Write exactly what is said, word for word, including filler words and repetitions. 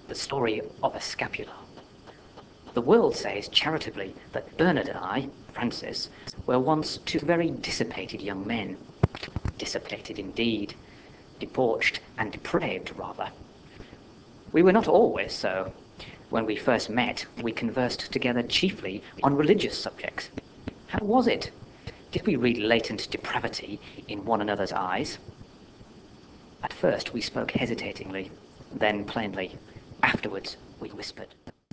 the story of a scapula. The world says charitably that Bernard and I, Francis, were once two very dissipated young men. Dissipated indeed. Debauched and depraved, rather. We were not always so. When we first met, we conversed together chiefly on religious subjects. How was it? Did we read latent depravity in one another's eyes? At first we spoke hesitatingly, then plainly. Afterwards we whispered.